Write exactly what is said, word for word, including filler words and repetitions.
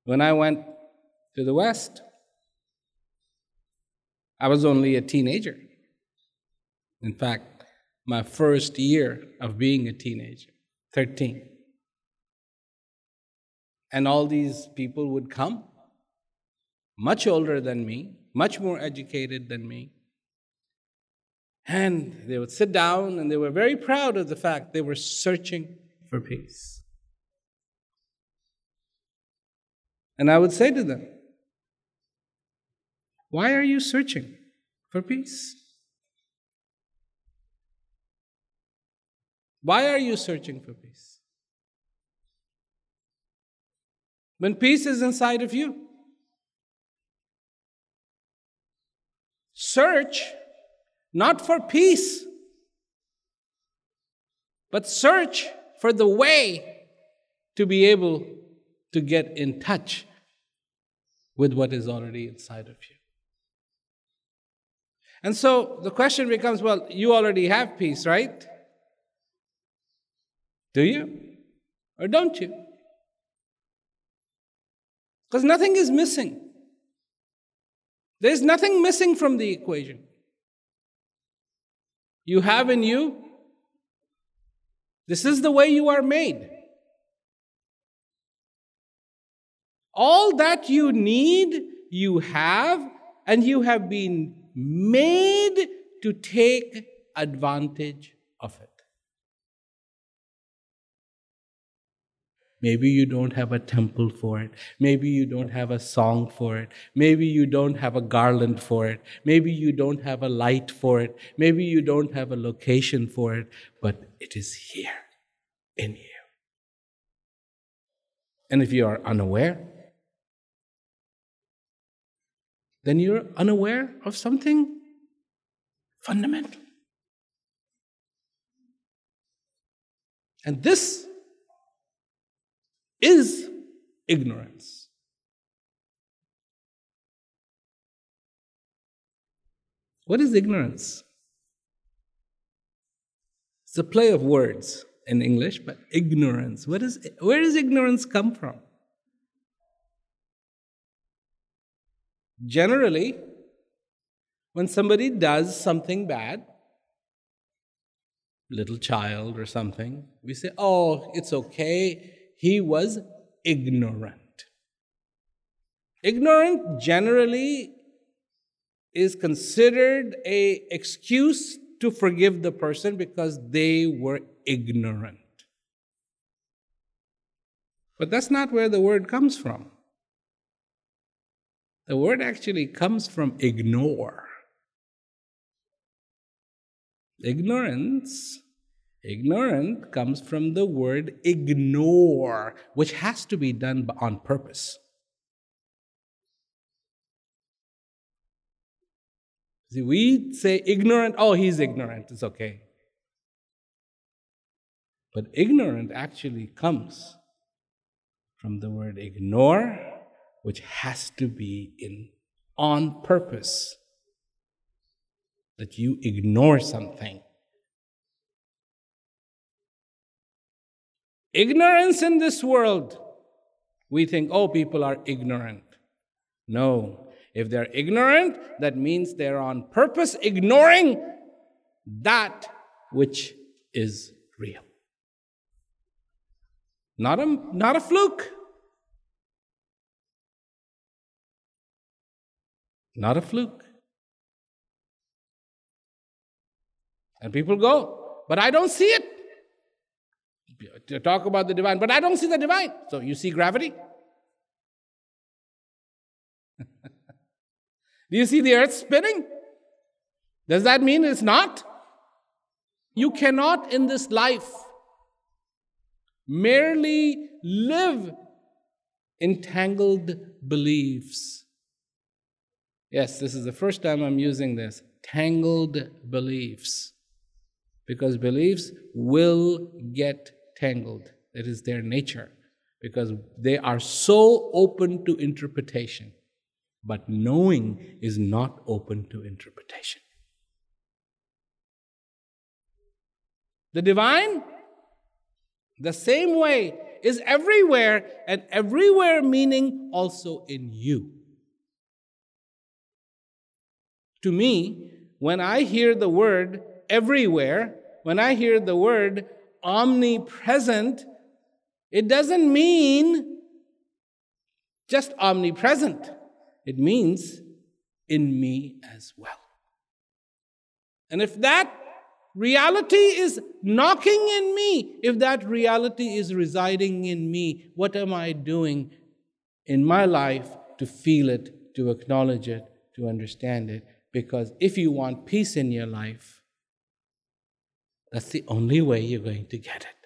When I went to the West, I was only a teenager. In fact, my first year of being a teenager, thirteen. And all these people would come, much older than me, much more educated than me. And they would sit down and they were very proud of the fact they were searching for peace. And I would say to them, why are you searching for peace? Why are you searching for peace? When peace is inside of you. Search not for peace, but search for the way to be able to get in touch with what is already inside of you. And so the question becomes, well, you already have peace, right? Do you? Or don't you? Because nothing is missing. There's nothing missing from the equation. You have in you, this is the way you are made. All that you need, you have, and you have been made to take advantage of it. Maybe you don't have a temple for it. Maybe you don't have a song for it. Maybe you don't have a garland for it. Maybe you don't have a light for it. Maybe you don't have a location for it. But it is here in you. And if you are unaware, then you're unaware of something fundamental. And this is ignorance. What is ignorance? It's a play of words in English, but ignorance. What is, where does ignorance come from? Generally, when somebody does something bad, little child or something, we say, oh, it's okay, he was ignorant. Ignorant generally is considered an excuse to forgive the person because they were ignorant. But that's not where the word comes from. The word actually comes from ignore. Ignorance, ignorant comes from the word ignore, which has to be done on purpose. See, we say ignorant, oh, he's ignorant, it's okay. But ignorant actually comes from the word ignore, which has to be in on purpose. That you ignore something. Ignorance in this world, we think, oh, people are ignorant. No. If they're ignorant, that means they're on purpose ignoring that which is real. Not a, not a fluke. Not a fluke. And people go, but I don't see it. To talk about the divine, but I don't see the divine. So you see gravity? Do you see the earth spinning? Does that mean it's not? You cannot in this life merely live entangled beliefs. Yes, this is the first time I'm using this. Tangled beliefs. Because beliefs will get tangled. It is their nature. Because they are so open to interpretation. But knowing is not open to interpretation. The divine, the same way is everywhere, and everywhere meaning also in you. To me, when I hear the word everywhere, when I hear the word omnipresent, it doesn't mean just omnipresent. It means in me as well. And if that reality is knocking in me, if that reality is residing in me, what am I doing in my life to feel it, to acknowledge it, to understand it? Because if you want peace in your life, that's the only way you're going to get it.